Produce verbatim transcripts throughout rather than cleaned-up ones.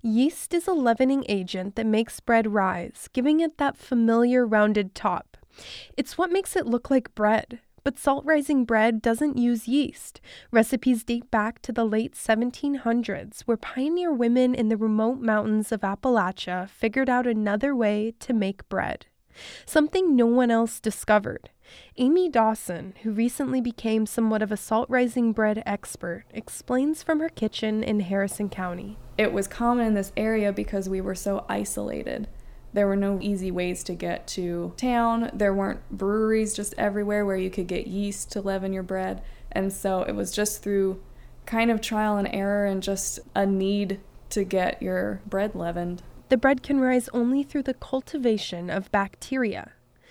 Yeast is a leavening agent that makes bread rise, giving it that familiar rounded top. It's what makes it look like bread. But salt-rising bread doesn't use yeast. Recipes date back to the late seventeen hundreds, where pioneer women in the remote mountains of Appalachia figured out another way to make bread. Something no one else discovered. Amy Dawson, who recently became somewhat of a salt-rising bread expert, explains from her kitchen in Harrison County. It was common in this area because we were so isolated. There were no easy ways to get to town. There weren't breweries just everywhere where you could get yeast to leaven your bread. And so it was just through kind of trial and error and just a need to get your bread leavened. The bread can rise only through the cultivation of bacteria.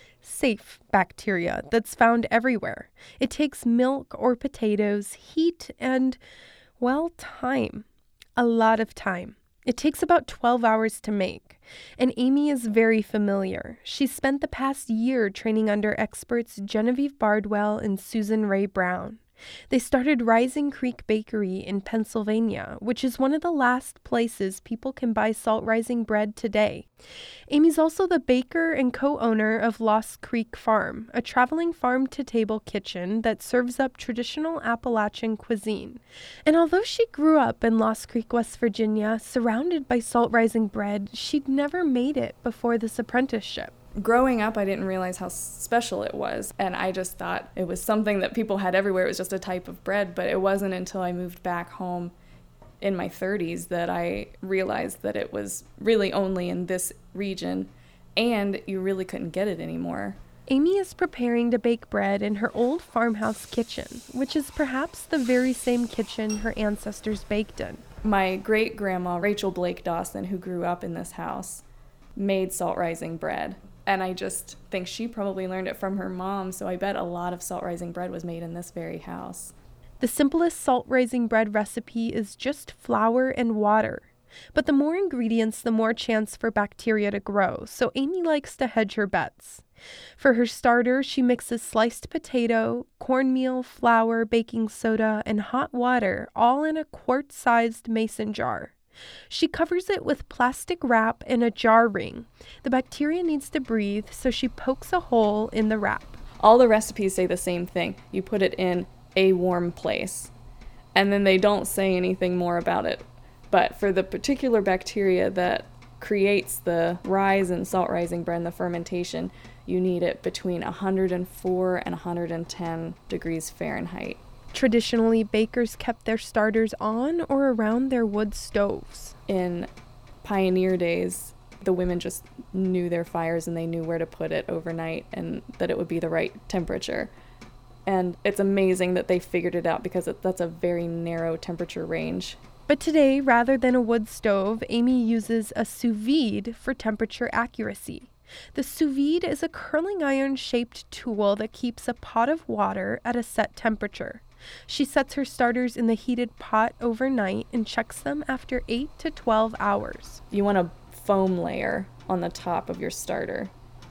Safe bacteria that's found everywhere. It takes milk or potatoes, heat, and, well, time. A lot of time. It takes about twelve hours to make, and Amy is very familiar. She's spent the past year training under experts Genevieve Bardwell and Susan Ray Brown. They started Rising Creek Bakery in Pennsylvania, which is one of the last places people can buy salt-rising bread today. Amy's also the baker and co-owner of Lost Creek Farm, a traveling farm-to-table kitchen that serves up traditional Appalachian cuisine. And although she grew up in Lost Creek, West Virginia, surrounded by salt-rising bread, she'd never made it before this apprenticeship. Growing up, I didn't realize how special it was, and I just thought it was something that people had everywhere. It was just a type of bread, but it wasn't until I moved back home in my thirties that I realized that it was really only in this region, and you really couldn't get it anymore. Amy is preparing to bake bread in her old farmhouse kitchen, which is perhaps the very same kitchen her ancestors baked in. My great-grandma, Rachel Blake Dawson, who grew up in this house, made salt-rising bread. And I just think she probably learned it from her mom, so I bet a lot of salt-rising bread was made in this very house. The simplest salt-rising bread recipe is just flour and water. But the more ingredients, the more chance for bacteria to grow, so Amy likes to hedge her bets. For her starter, she mixes sliced potato, cornmeal, flour, baking soda, and hot water, all in a quart-sized mason jar. She covers it with plastic wrap and a jar ring. The bacteria needs to breathe, so she pokes a hole in the wrap. All the recipes say the same thing. You put it in a warm place, and then they don't say anything more about it. But for the particular bacteria that creates the rise in salt-rising bread and the fermentation, you need it between one hundred four and one hundred ten degrees Fahrenheit. Traditionally, bakers kept their starters on or around their wood stoves. In pioneer days, the women just knew their fires and they knew where to put it overnight and that it would be the right temperature. And it's amazing that they figured it out because it, that's a very narrow temperature range. But today, rather than a wood stove, Amy uses a sous vide for temperature accuracy. The sous vide is a curling iron-shaped tool that keeps a pot of water at a set temperature. She sets her starters in the heated pot overnight and checks them after eight to twelve hours. You want a foam layer on the top of your starter.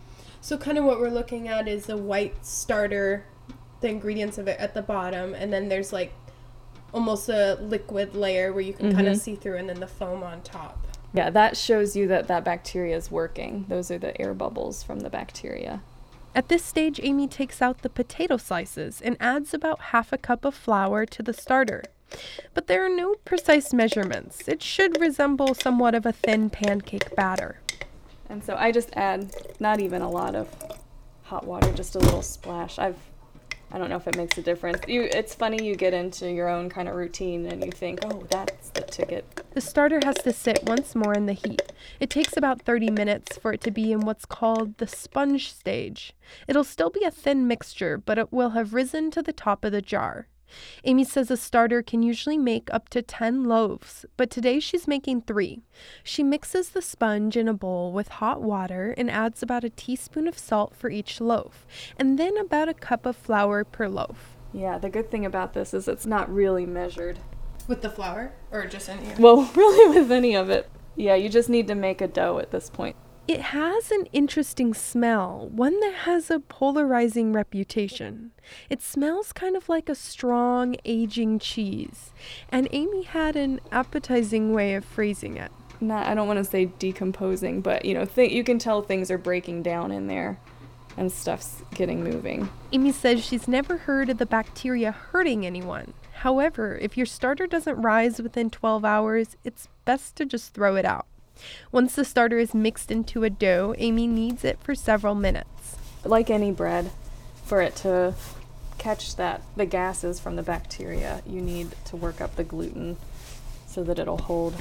So kind of what we're looking at is a white starter, the ingredients of it at the bottom, and then there's like almost a liquid layer where you can mm-hmm. kind of see through, and then the foam on top. Yeah, that shows you that that bacteria is working. Those are the air bubbles from the bacteria. At this stage, Amy takes out the potato slices and adds about half a cup of flour to the starter. But there are no precise measurements. It should resemble somewhat of a thin pancake batter. And so I just add not even a lot of hot water, just a little splash. I've I don't know if it makes a difference. You, it's funny, you get into your own kind of routine and you think, oh, that's the ticket. The starter has to sit once more in the heat. It takes about thirty minutes for it to be in what's called the sponge stage. It'll still be a thin mixture, but it will have risen to the top of the jar. Amy says a starter can usually make up to ten loaves, but today she's making three. She mixes the sponge in a bowl with hot water and adds about a teaspoon of salt for each loaf, and then about a cup of flour per loaf. Yeah, the good thing about this is it's not really measured. With the flour? Or just any of it? Well, really with any of it. Yeah, you just need to make a dough at this point. It has an interesting smell, one that has a polarizing reputation. It smells kind of like a strong, aging cheese, and Amy had an appetizing way of phrasing it. not, I don't want to say decomposing, but, you know, th- you can tell things are breaking down in there and stuff's getting moving. Amy says she's never heard of the bacteria hurting anyone. However, if your starter doesn't rise within twelve hours, it's best to just throw it out. Once the starter is mixed into a dough, Amy kneads it for several minutes. Like any bread, for it to catch that the gases from the bacteria, you need to work up the gluten so that it'll hold.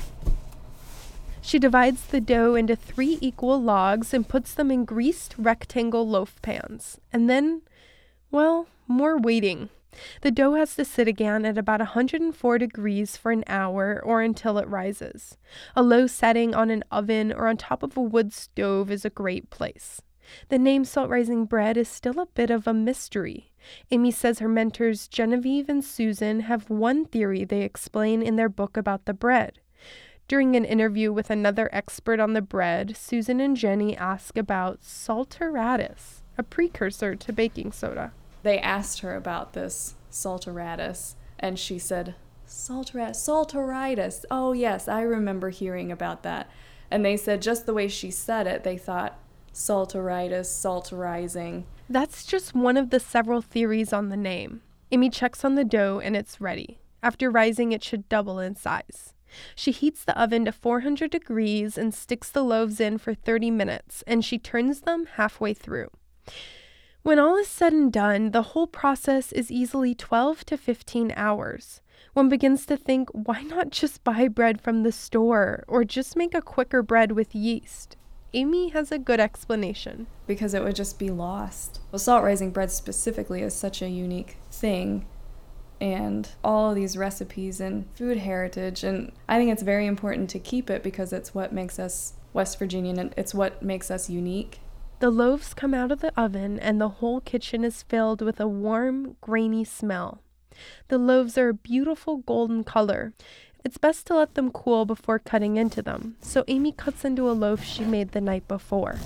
She divides the dough into three equal logs and puts them in greased rectangle loaf pans. And then, well, more waiting. The dough has to sit again at about one hundred four degrees for an hour or until it rises. A low setting on an oven or on top of a wood stove is a great place. The name Salt Rising Bread is still a bit of a mystery. Amy says her mentors Genevieve and Susan have one theory they explain in their book about the bread. During an interview with another expert on the bread, Susan and Jenny ask about salturatus, a precursor to baking soda. They asked her about this salturatus, and she said, Salturatus, salturitis. Oh, yes, I remember hearing about that. And they said just the way she said it, they thought salturitis, salturizing. That's just one of the several theories on the name. Amy checks on the dough, and it's ready. After rising, it should double in size. She heats the oven to four hundred degrees and sticks the loaves in for thirty minutes, and she turns them halfway through. When all is said and done, the whole process is easily twelve to fifteen hours. One begins to think, why not just buy bread from the store or just make a quicker bread with yeast? Amy has a good explanation. Because it would just be lost. Well, salt rising bread specifically is such a unique thing, and all of these recipes and food heritage, and I think it's very important to keep it because it's what makes us West Virginian and it's what makes us unique. The loaves come out of the oven and the whole kitchen is filled with a warm, grainy smell. The loaves are a beautiful golden color. It's best to let them cool before cutting into them, so Amy cuts into a loaf she made the night before.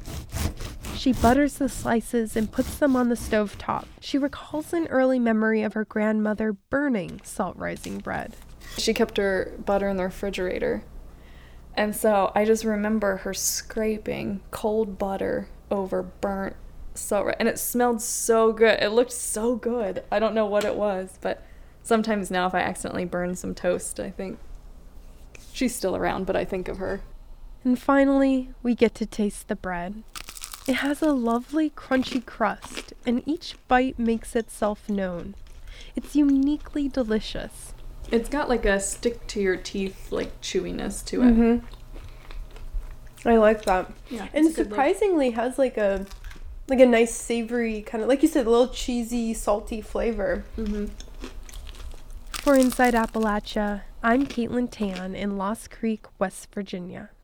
She butters the slices and puts them on the stove top. She recalls an early memory of her grandmother burning salt rising bread. She kept her butter in the refrigerator. And so I just remember her scraping cold butter over burnt salt, and it smelled so good. It looked so good. I don't know what it was, but sometimes now if I accidentally burn some toast, I think she's still around, but I think of her. And finally, we get to taste the bread. It has a lovely crunchy crust, and each bite makes itself known. It's uniquely delicious. It's got like a stick to your teeth like chewiness to it. Mm-hmm. I like that. Yeah, and surprisingly has like a like a nice savory kind of, like you said, a little cheesy, salty flavor. Mm-hmm. For Inside Appalachia, I'm Caitlin Tan in Lost Creek, West Virginia.